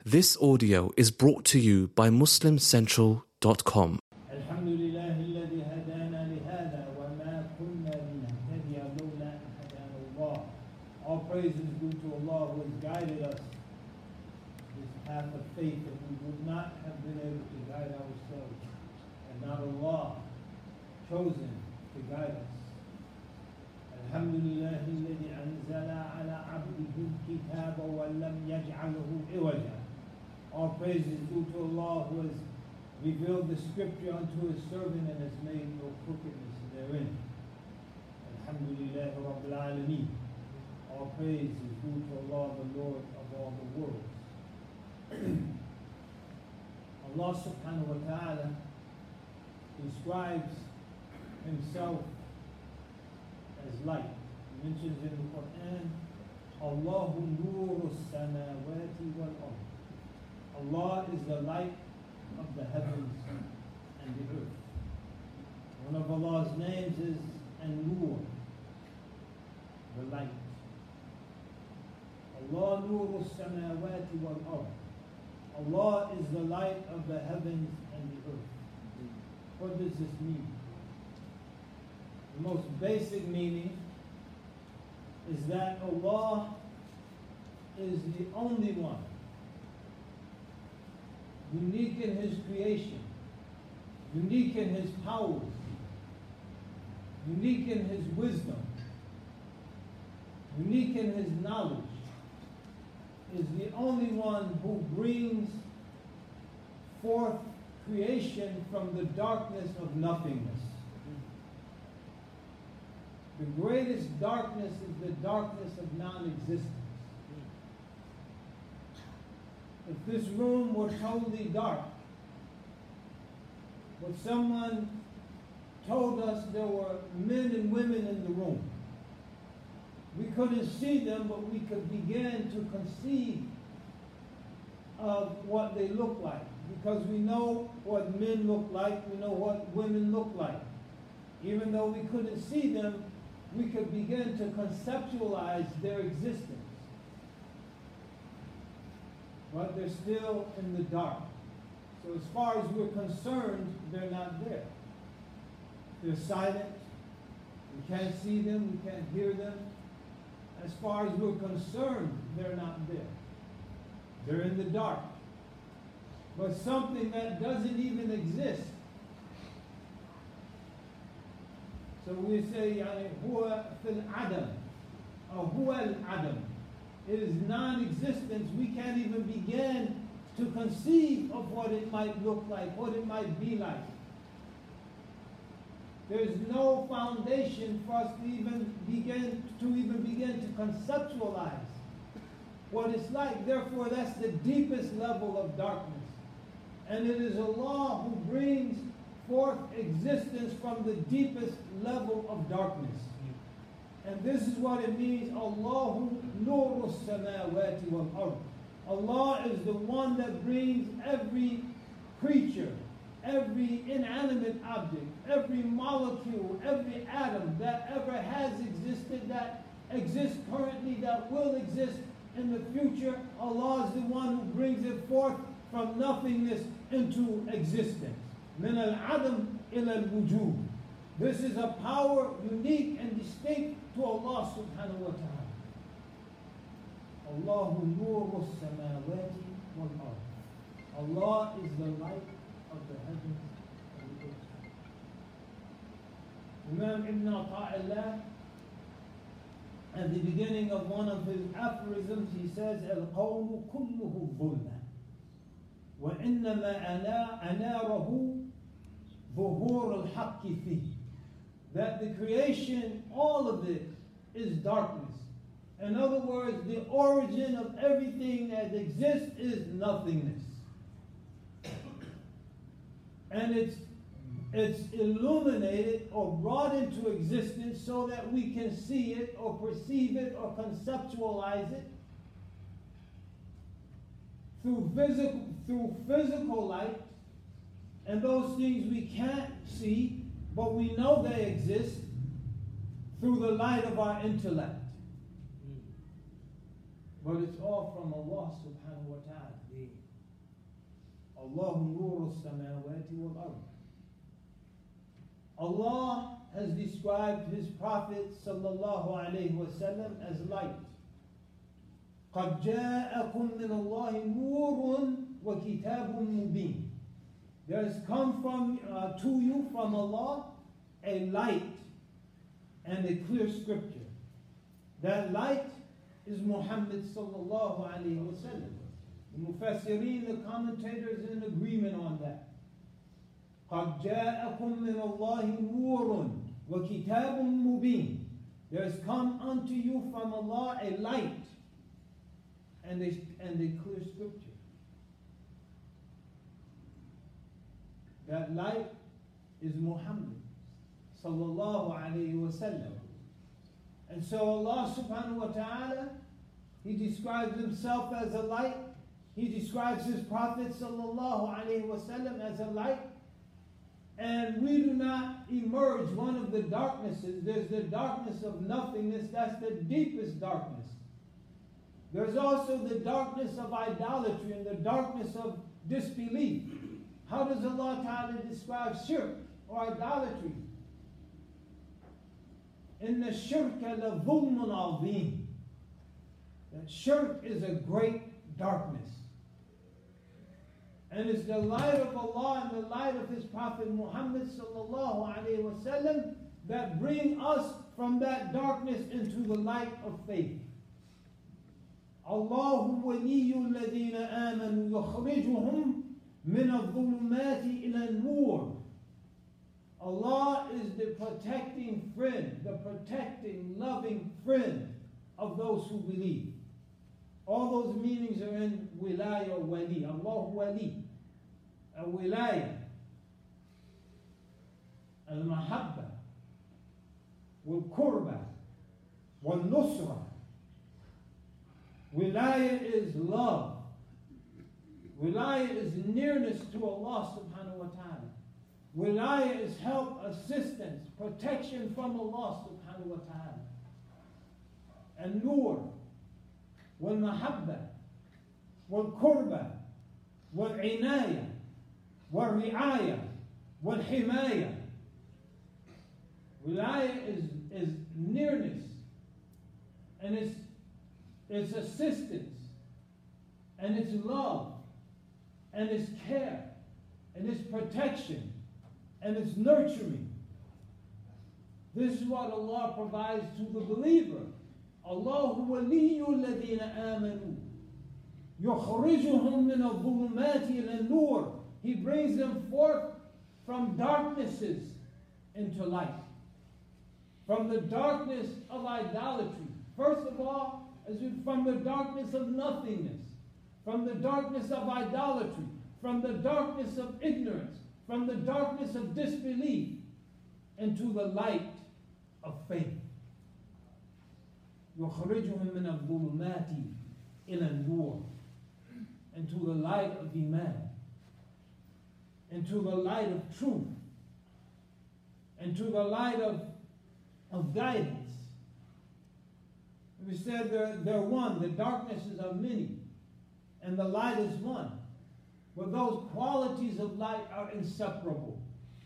This audio is brought to you by MuslimCentral.com. All praise is due to Allah who has guided us this path of faith that we would not have been able to guide ourselves, and not Allah chosen to guide us. Alhamdulillah alladhi anzala ala abdihi al-kitaba wa lam yaj'alhu iwaja. All praise is due to Allah who has revealed the scripture unto his servant and has made no crookedness therein. Alhamdulillah Rabbil Alameen. All praise is due to Allah, the Lord of all the worlds. Allah subhanahu wa ta'ala describes himself as light. He mentions in the Quran, Allahu nuru samawati wal ard. Allah is the light of the heavens and the earth. One of Allah's names is An-Nur, the light. Allah nuru samawati wal ard. Allah is the light of the heavens and the earth. What does this mean? The most basic meaning is that Allah is the only one, unique in his creation, unique in his powers, unique in his wisdom, unique in his knowledge, is the only one who brings forth creation from the darkness of nothingness. The greatest darkness is the darkness of non-existence. If this room were totally dark, but someone told us there were men and women in the room, we couldn't see them, but we could begin to conceive of what they look like, because we know what men look like, we know what women look like. Even though we couldn't see them, we could begin to conceptualize their existence. But they're still in the dark. So as far as we're concerned, they're not there. They're silent. We can't see them, we can't hear them. As far as we're concerned, they're not there. They're in the dark. But something that doesn't even exist. So we say, huwa fil adam, or huwa al adam. It is non-existence. We can't even begin to conceive of what it might look like, what it might be like. There's no foundation for us to even begin to conceptualize what it's like. Therefore, that's the deepest level of darkness. And it is Allah who brings forth existence from the deepest level of darkness. And this is what it means, Allahu nuru samawati wal ard. Allah is the one that brings every creature, every inanimate object, every molecule, every atom that ever has existed, that exists currently, that will exist in the future. Allah is the one who brings it forth from nothingness into existence. Min al-adam ila al-wujud. This is a power unique and distinct to Allah subhanahu wa ta'ala. Allahu nuru samawati wal ard. Allah is the light of the heavens and the earth. Imam Ibn Ata'illah, at the beginning of one of his aphorisms, he says, Al-qawmu kulluhu dhulma, wa innama anarahu ظهور الحق فيه. That the creation, all of it, is darkness. In other words, the origin of everything that exists is nothingness. And it's illuminated or brought into existence so that we can see it or perceive it or conceptualize it through physical light. And those things we can't see, but we know they exist through the light of our intellect. But it's all from Allah subhanahu wa ta'ala. Allahu nuru samawati wal ard. Allah has described His Prophet sallallahu alayhi wasallam as light. قَدْ جَاءَكُم مِّنَ اللَّهِ نُورٌ وَكِتَابٌ مُبِينٌ. There has come to you from Allah a light and a clear scripture. That light is Muhammad sallallahu alayhi wa sallam. The Mufassirin, the commentators, are in agreement on that. قَدْ جَاءَكُم مِّنَ اللَّهِ نُورٌ وَكِتَابٌ مُبِينٌ. There has come unto you from Allah a light and a clear scripture. That light is Muhammad sallallahu alayhi wa sallam. And so Allah subhanahu wa ta'ala, He describes Himself as a light. He describes His Prophet sallallahu alayhi wa sallam as a light. And we do not emerge one of the darknesses. There's the darkness of nothingness. That's the deepest darkness. There's also the darkness of idolatry and the darkness of disbelief. How does Allah Ta'ala describe shirk or idolatry? Inna shirka la dhulmun azim. That shirk is a great darkness. And it's the light of Allah and the light of His Prophet Muhammad sallallahu alayhi wa sallam that bring us from that darkness into the light of faith. Allahu waliyyu alladhina amanu yukhrijuhum min adh-dhulumati ila an-nur. Allah is the protecting friend, the protecting, loving friend of those who believe. All those meanings are in wilaya or wali. Allahu wali. Al-wilaya, al-mahabba, wal-kurba, wal-nusra. Wilaya is love. Wilaya is nearness to Allah subhanahu wa ta'ala. Wilaya is help, assistance, protection from Allah subhanahu wa ta'ala. And nur, wal-mahabba, wal-kurba, wal-inaya, wal-ri'aya, wal-himaya. Wilaya is nearness, and it's assistance, and it's love, and it's care, and it's protection, and it's nurturing. This is what Allah provides to the believer. Allahu waliyyu alladhina amanu yukhrijuhum min adh-dhulumati ila an-nur. He brings them forth from darknesses into light. From the darkness of idolatry. First of all, from the darkness of nothingness. From the darkness of idolatry. From the darkness of ignorance. From the darkness of disbelief. Into the light of faith. يُخْرِجُهُمْ مِنَ الظُّلُمَاتِ إِلَى النُّورِ. Into the light of Iman. Into the light of truth. Into the light of guidance. We said they're one. The darknesses are many. And the light is one. But those qualities of light are inseparable.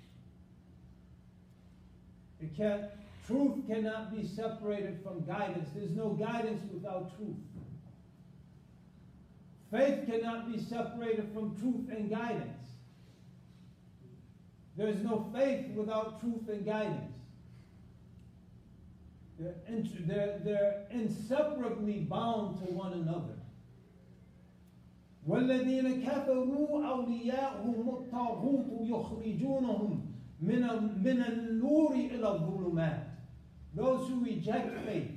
Truth cannot be separated from guidance. There's no guidance without truth. Faith cannot be separated from truth and guidance. There's no faith without truth and guidance. They're inseparably bound to one another. وَالَّذِينَ كَفَرُوا أَوْلِيَاؤُهُمُ الطَّاغُوتُ يُخْرِجُونَهُم مِّنَ النُّورِ إِلَى الظُّلُمَاتِ. Those who reject faith,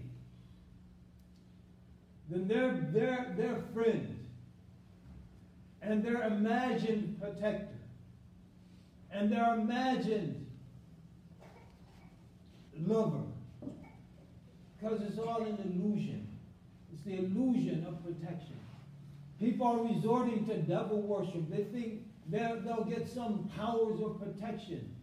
then their friend and their imagined protector and their imagined lover, because it's all an illusion. It's the illusion of protection. People are resorting to devil worship. They think they'll get some powers of protection.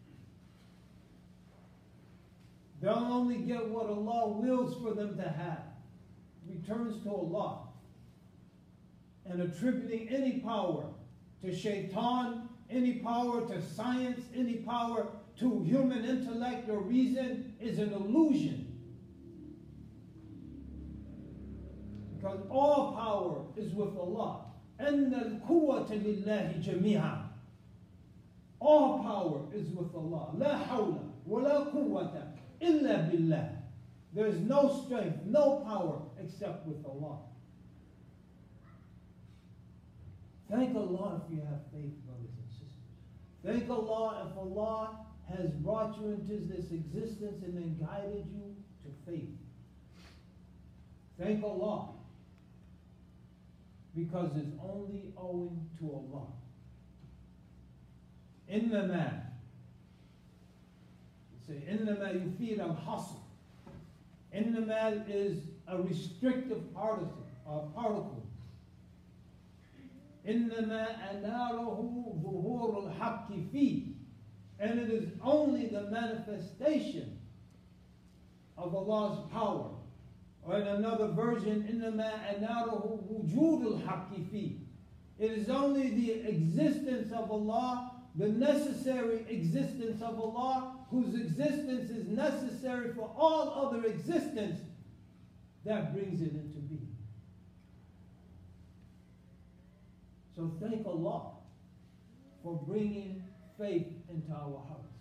They'll only get what Allah wills for them to have. Returns to Allah. And attributing any power to shaitan, any power to science, any power to human intellect or reason is an illusion. Because all power is with Allah. أَنَّ الْقُوَّةَ لِلَّهِ جَمِيعًا. All power is with Allah. لَا حَوْلَ وَلَا قُوَّةَ إِلَّا بِاللَّهِ. There is no strength, no power except with Allah. Thank Allah if you have faith, brothers and sisters. Thank Allah if Allah has brought you into this existence and then guided you to faith. Thank Allah. Because it's only owing to Allah. إنما, say إنما يفيد الحصر. إنما is a restrictive particle. إنما أناره ظهور الحق فيه. And it is only the manifestation of Allah's power. Or in another version, إنما أناره وجود الحق فيه. It is only the existence of Allah, the necessary existence of Allah, whose existence is necessary for all other existence, that brings it into being. So thank Allah for bringing faith into our hearts.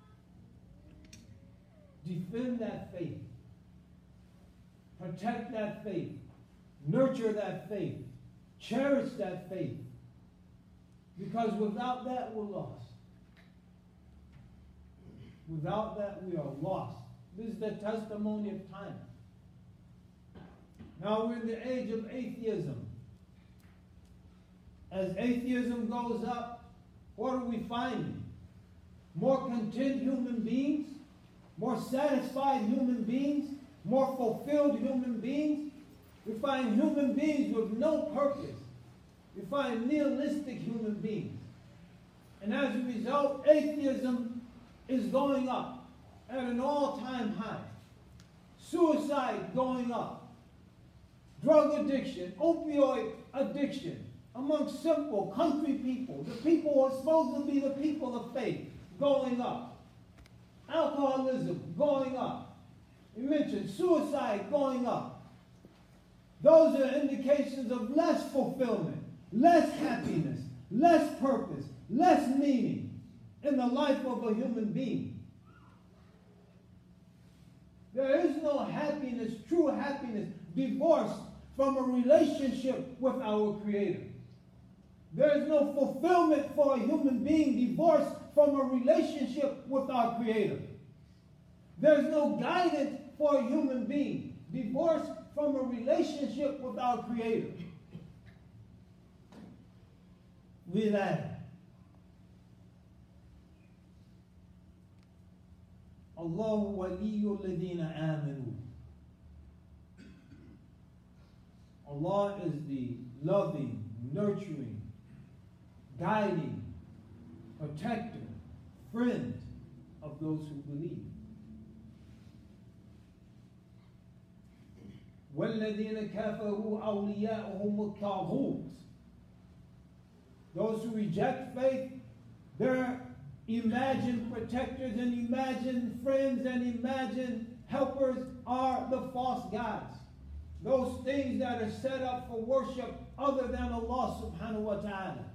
Defend that faith. Protect that faith. Nurture that faith. Cherish that faith. Because without that, we're lost. Without that, we are lost. This is the testimony of time. Now we're in the age of atheism. As atheism goes up, what are we finding? More content human beings? More satisfied human beings? More fulfilled human beings? We find human beings with no purpose. We find nihilistic human beings. And as a result, atheism is going up at an all-time high. Suicide going up. Drug addiction, opioid addiction among simple country people, the people who are supposed to be the people of faith, going up. Alcoholism going up. We mentioned suicide going up. Those are indications of less fulfillment, less happiness, less purpose, less meaning in the life of a human being. There is no happiness, true happiness, divorced from a relationship with our Creator. There is no fulfillment for a human being divorced from a relationship with our Creator. There is no guidance for a human being divorced from a relationship with our Creator. Wilaya. Allahu waliyyu alladhina amanu. Allah is the loving, nurturing, guiding, protector, friend of those who believe. وَالَّذِينَ كَفَرُوا أَوْلِيَاؤُهُمُ الطَّاغُوتُ. Those who reject faith, their imagined protectors and imagined friends and imagined helpers are the false gods. Those things that are set up for worship other than Allah subhanahu wa ta'ala.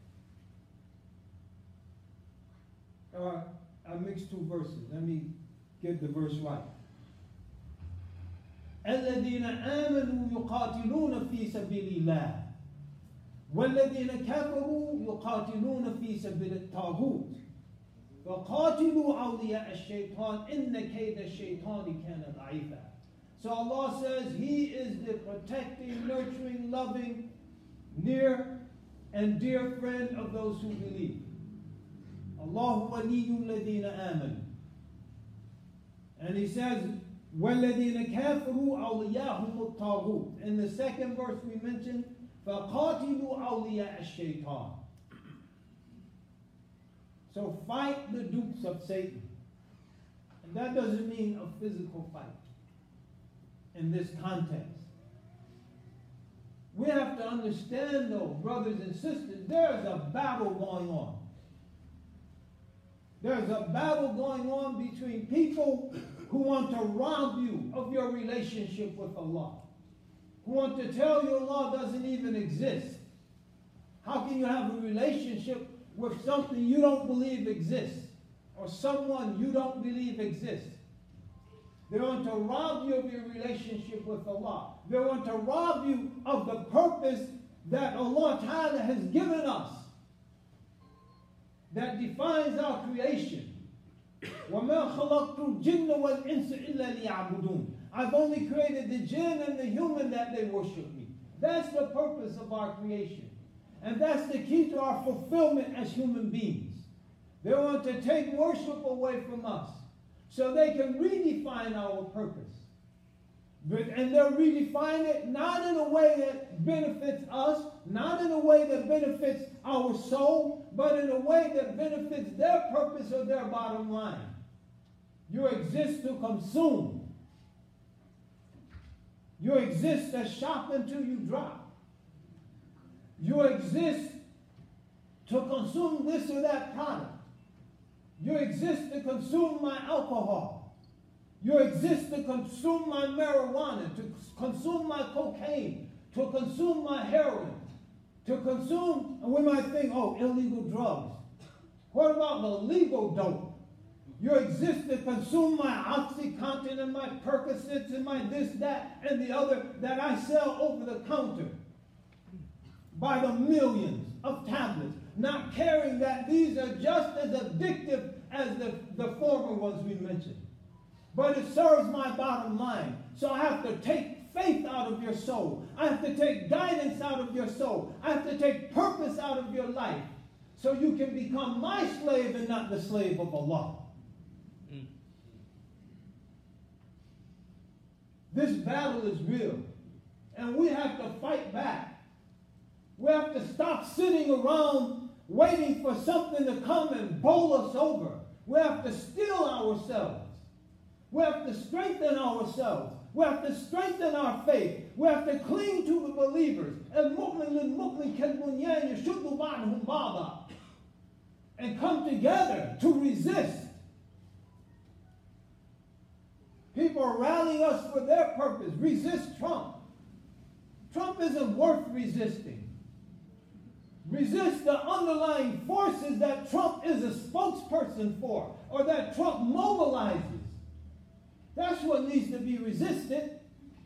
I mixed two verses. Let me get the verse right. الذين آمنوا يقاتلون في سبيل الله والذين كفروا يقاتلون في سبيل الطاغوت وقاتلوا أولياء الشيطان إن كيد الشيطان كان ضعيفا. So Allah says He is the protecting, nurturing, loving, near and dear friend of those who believe. Allahu waliyyu alladhina amanu. And He says وَالَّذِينَ كَافَرُوا أَوْلِيَاهُمُ الطَّاغُوتُ. In the second verse we mentioned فَقَاتِلُوا أَوْلِيَاءَ الشَّيْطَانِ. So fight the dupes of Satan. And that doesn't mean a physical fight in this context. We have to understand, though, brothers and sisters, there's a battle going on. There's a battle going on between people who want to rob you of your relationship with Allah, who want to tell you Allah doesn't even exist. How can you have a relationship with something you don't believe exists, or someone you don't believe exists? They want to rob you of your relationship with Allah. They want to rob you of the purpose that Allah Ta'ala has given us, that defines our creation. وَمَا خَلَقْتُ الْجِنَّ وَالْإِنسَ إِلَّا لِيَعْبُدُونَ. I've only created the jinn and the human that they worship me. That's the purpose of our creation. And that's the key to our fulfillment as human beings. They want to take worship away from us so they can redefine our purpose. And they'll redefine it not in a way that benefits us, not in a way that benefits our soul, but in a way that benefits their purpose or their bottom line. You exist to consume. You exist to shop until you drop. You exist to consume this or that product. You exist to consume my alcohol. You exist to consume my marijuana, to consume my cocaine, to consume my heroin, to consume, and we might think, oh, illegal drugs. What about the legal dope? You exist to consume my OxyContin and my Percocets and my this, that, and the other that I sell over the counter by the millions of tablets, not caring that these are just as addictive as the former ones we mentioned. But it serves my bottom line. So I have to take faith out of your soul. I have to take guidance out of your soul. I have to take purpose out of your life so you can become my slave and not the slave of Allah. This battle is real, and we have to fight back. We have to stop sitting around waiting for something to come and bowl us over. We have to steel ourselves. We have to strengthen ourselves. We have to strengthen our faith. We have to cling to the believers. And come together to resist. People are rallying us for their purpose. Resist Trump. Trump isn't worth resisting. Resist the underlying forces that Trump is a spokesperson for, or that Trump mobilizes. That's what needs to be resisted.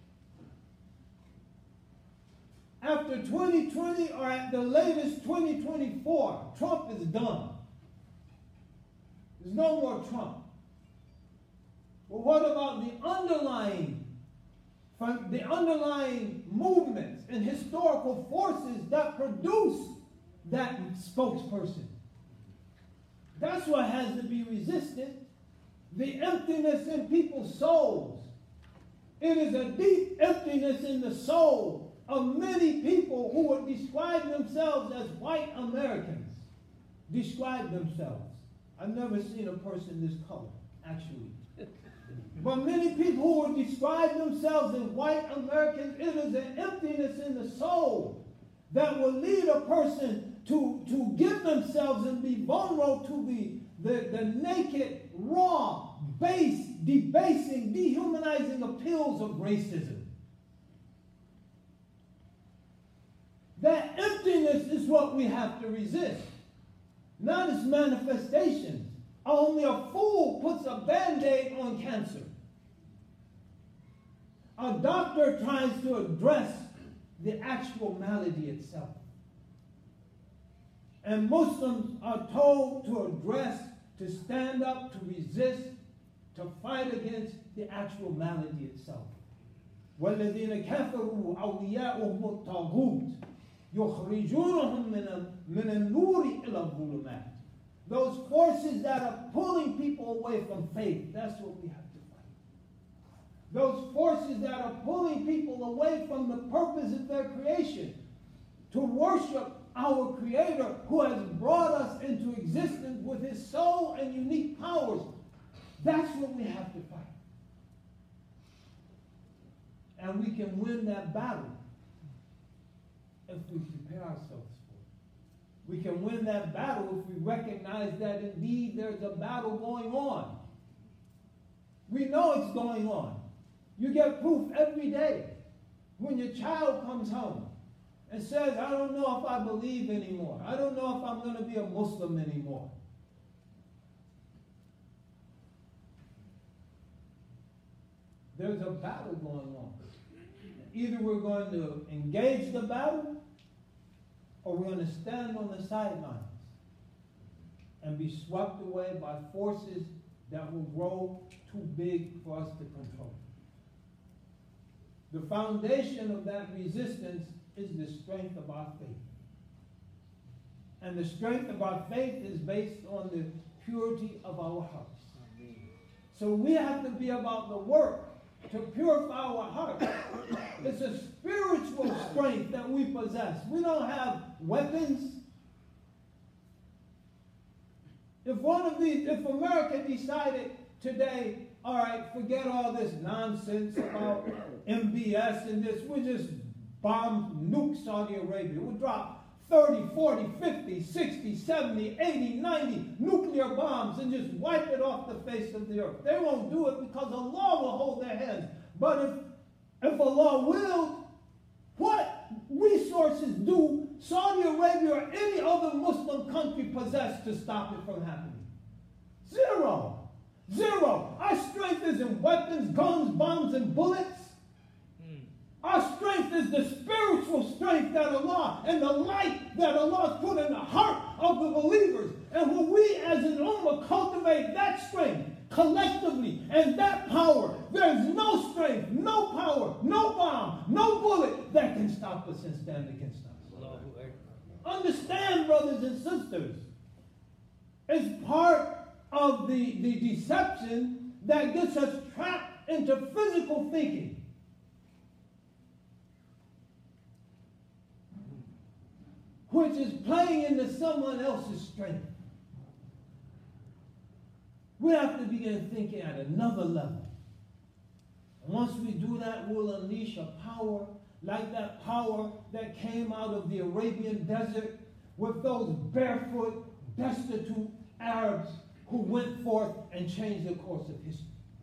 After 2020, or at the latest 2024, Trump is done. There's no more Trump. But what about the underlying movements and historical forces that produce that spokesperson? That's what has to be resisted. The emptiness in people's souls. It is a deep emptiness in the soul of many people who would describe themselves as white Americans. Describe themselves. I've never seen a person this color, actually. But many people who would describe themselves as white Americans, it is an emptiness in the soul that will lead a person to give themselves and be vulnerable to the naked, raw, base, debasing, dehumanizing appeals of racism. That emptiness is what we have to resist, not its manifestations. Only a fool puts a Band-Aid on cancer. A doctor tries to address the actual malady itself. And Muslims are told to address, to stand up, to resist, to fight against the actual malady itself. وَالَّذِينَ كَفَرُوا أَوْلِيَاؤُهُمُ الطَّاغُوتُ يُخْرِجُونَهُم مِّنَ النُّورِ إِلَى الظُّلُمَاتِ. Those forces that are pulling people away from faith, that's what we have to fight. Those forces that are pulling people away from the purpose of their creation, to worship our Creator who has brought us into existence with His soul and unique powers. That's what we have to fight. And we can win that battle if we prepare ourselves for it. We can win that battle if we recognize that indeed there's a battle going on. We know it's going on. You get proof every day. When your child comes home and says, I don't know if I believe anymore. I don't know if I'm going to be a Muslim anymore. There's a battle going on. Either we're going to engage the battle or we're going to stand on the sidelines and be swept away by forces that will grow too big for us to control. The foundation of that resistance is the strength of our faith. And the strength of our faith is based on the purity of our hearts. So we have to be about the work to purify our hearts. It's a spiritual strength that we possess. We don't have weapons. If America decided today, all right, forget all this nonsense about MBS and this, we just bomb, nuke Saudi Arabia. We'll drop 30, 40, 50, 60, 70, 80, 90 nuclear bombs and just wipe it off the face of the earth. They won't do it because Allah will hold their hands. But if Allah will, what resources do Saudi Arabia or any other Muslim country possess to stop it from happening? Zero. Zero. Our strength is in weapons, guns, bombs, and bullets. Our strength is the spiritual strength that Allah and the light that Allah has put in the heart of the believers. And when we as an ummah cultivate that strength collectively and that power, there's no strength, no power, no bomb, no bullet that can stop us and stand against us. Understand, brothers and sisters, it's part of the deception that gets us trapped into physical thinking. Which is playing into someone else's strength. We have to begin thinking at another level. And once we do that, we'll unleash a power like that power that came out of the Arabian desert with those barefoot, destitute Arabs who went forth and changed the course of history.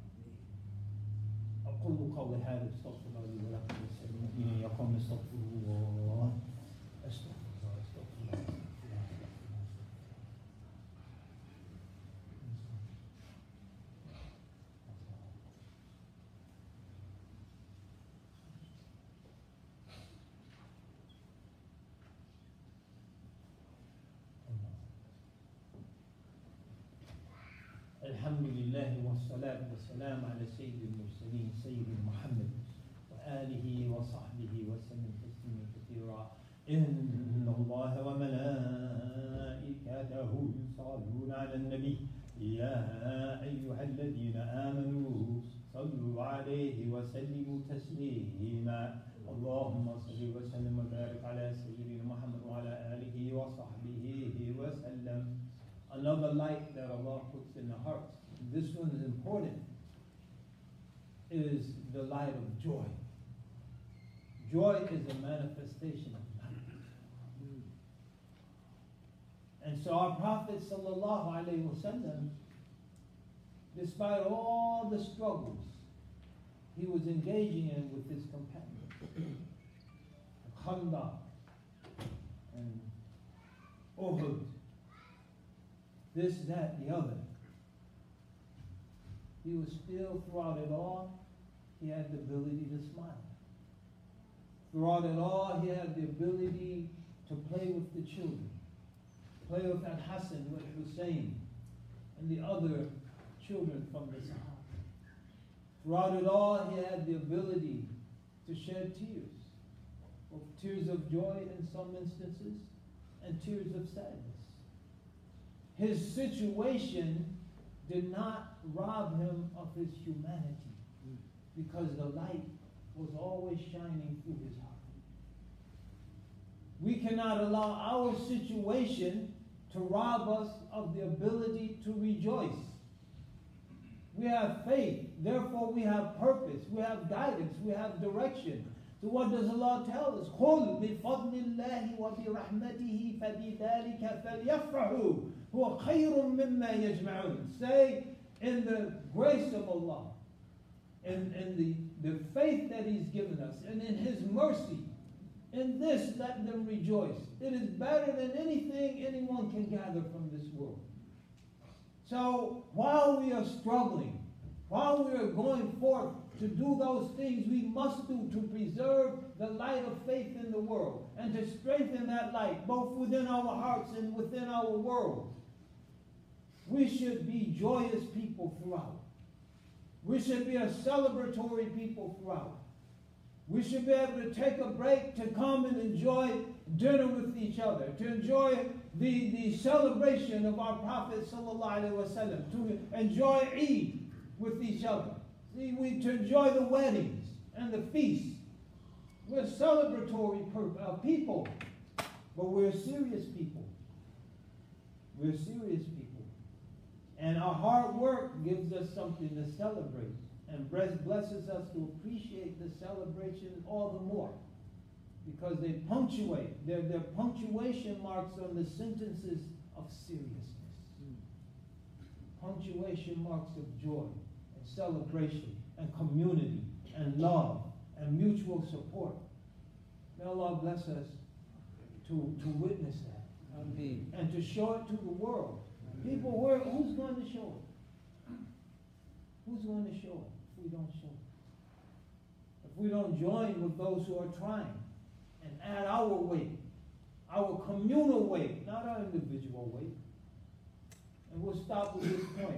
الحمد لله والصلاة والسلام على سيد المرسلين سيد محمد وآله وصحبه وسلم تسليما كثيرا إن الله وملائكته يصلون على النبي يا أيها الذين آمنوا صلوا عليه وسلموا تسليما اللهم صل وسلم وبارك على سيدنا محمد وعلى آله وصحبه وسلم. Another light that Allah puts in the hearts, this one is important, is the light of joy. Joy is a manifestation of light. And so our Prophet sallallahu alaihi wasallam, despite all the struggles he was engaging in with his companions, Khandaq and Uhud, this, that, the other. He was still, throughout it all, he had the ability to smile. Throughout it all, he had the ability to play with the children. Play with Al-Hassan, with Hussein, and the other children from the Sahaba. Throughout it all, he had the ability to shed tears. Both tears of joy in some instances, and tears of sadness. His situation did not rob him of his humanity because the light was always shining through his heart. We cannot allow our situation to rob us of the ability to rejoice. We have faith, therefore we have purpose, we have guidance, we have direction. So what does Allah tell us? قُلْ بِفَضْلِ اللَّهِ وَبِرَحْمَتِهِ فَبِذَلِكَ فَلْيَفْرَحُوا هُوَ خَيْرٌ مِّمَّا يَجْمَعُونَ. Say, in the grace of Allah, in the faith that He's given us, and in His mercy, in this let them rejoice. It is better than anything anyone can gather from this world. So while we are struggling, while we are going forth to do those things we must do to preserve the light of faith in the world and to strengthen that light both within our hearts and within our world, we should be joyous people throughout. We should be a celebratory people throughout. We should be able to take a break to come and enjoy dinner with each other, to enjoy the celebration of our Prophet ﷺ, to enjoy Eid with each other. To enjoy the weddings and the feasts. We're celebratory people, but we're serious people. We're serious people. And our hard work gives us something to celebrate and blesses us to appreciate the celebration all the more because they punctuate. They're punctuation marks on the sentences of seriousness. Punctuation marks of joy and celebration and community and love and mutual support. May Allah bless us to witness that. Ameen. And to show it to the world. People, who's going to show it? Who's going to show it if we don't show it? If we don't join with those who are trying and add our weight, our communal weight, not our individual weight. And we'll stop with this point.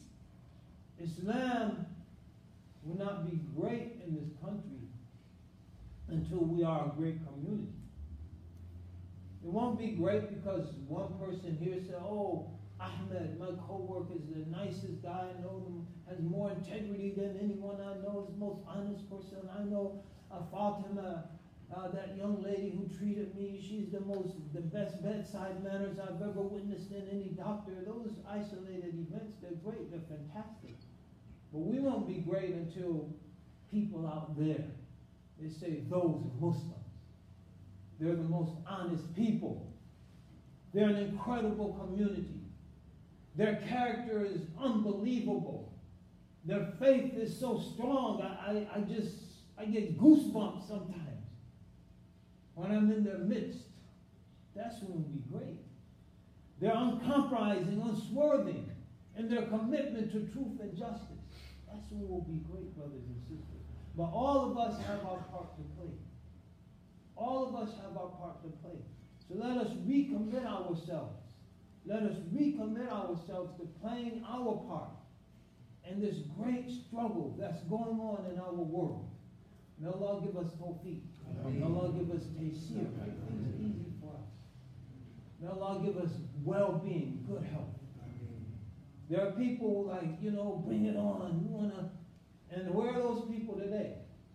Islam will not be great in this country until we are a great community. It won't be great because one person here said, oh, Ahmed, my co-worker, is the nicest guy I know, has more integrity than anyone I know, is the most honest person I know. Fatima, that young lady who treated me, she's the best bedside manners I've ever witnessed in any doctor. Those isolated events, they're great, they're fantastic. But we won't be great until people out there, they say those are Muslims. They're the most honest people. They're an incredible community. Their character is unbelievable. Their faith is so strong. I get goosebumps sometimes when I'm in their midst. That's when we'll be great. They're uncompromising, unswerving in their commitment to truth and justice. That's when we'll be great, brothers and sisters. But all of us have our part to play. All of us have our part to play. So let us recommit ourselves. Let us recommit ourselves to playing our part in this great struggle that's going on in our world. May Allah give us tawfiq. May Allah give us taysir. Make things easy for us. May Allah give us well-being, good health. There are people like, bring it on. And where are those people today?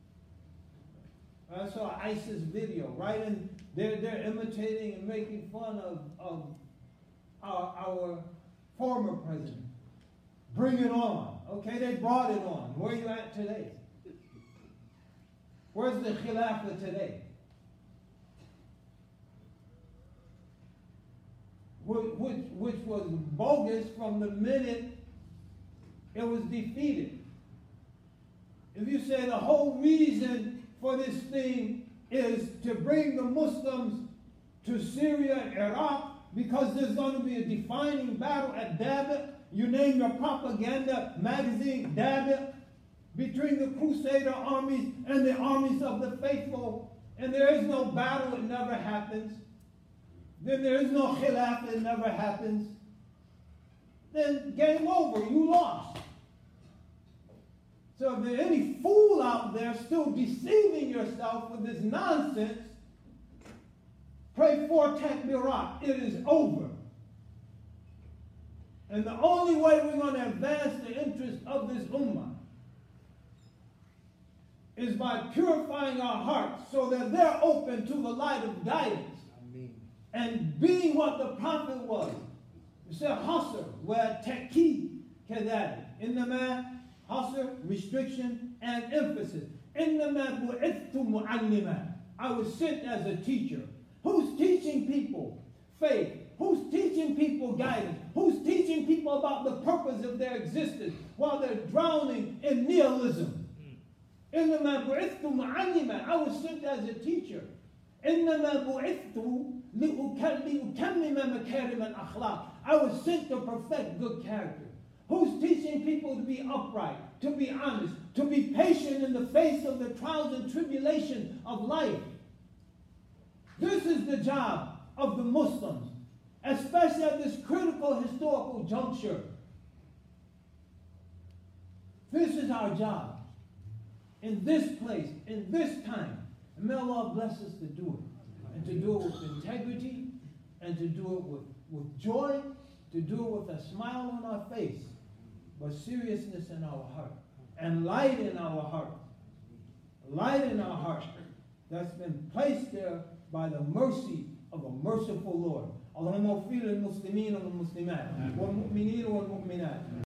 I saw ISIS video, right? And they're imitating and making fun of our former president. Bring it on. Okay, they brought it on. Where are you at today? Where's the Khilafah today? Which was bogus from the minute it was defeated. If you say the whole reason for this thing is to bring the Muslims to Syria and Iraq because there's going to be a defining battle at Dabit, you name your propaganda magazine Dabit, between the Crusader armies and the armies of the faithful, and there is no battle, it never happens. Then there is no khilafah, it never happens. Then game over, you lost. So if there's any fool out there still deceiving yourself with this nonsense, pray for Takbirat. It is over. And the only way we're going to advance the interest of this ummah is by purifying our hearts so that they're open to the light of guidance. Amen. And being what the Prophet was. He said, Hasr, where Taqi, Kadalik. In the man, Hasr, restriction, and emphasis. إِنَّمَا بُعِثْتُ مُعَلِّمًا. I was sent as a teacher. Who's teaching people faith? Who's teaching people guidance? Who's teaching people about the purpose of their existence while they're drowning in nihilism? إِنَّمَا بُعِثْتُ مُعَلِّمًا. I was sent as a teacher. إِنَّمَا بُعِثْتُ لِأُكَمِّمَ مَكَارِمَ الْأَخْلَاقِ. I was sent to perfect good character. Who's teaching people to be upright, to be honest, to be patient in the face of the trials and tribulations of life? This is the job of the Muslims, especially at this critical historical juncture. This is our job in this place, in this time. And may Allah bless us to do it. And to do it with integrity, and to do it with joy, to do it with a smile on our face, but seriousness in our heart, and light in our heart. Light in our heart that's been placed there by the mercy of a merciful Lord. اللهم اغفر للمسلمين والمسلمات والمؤمنين والمؤمنات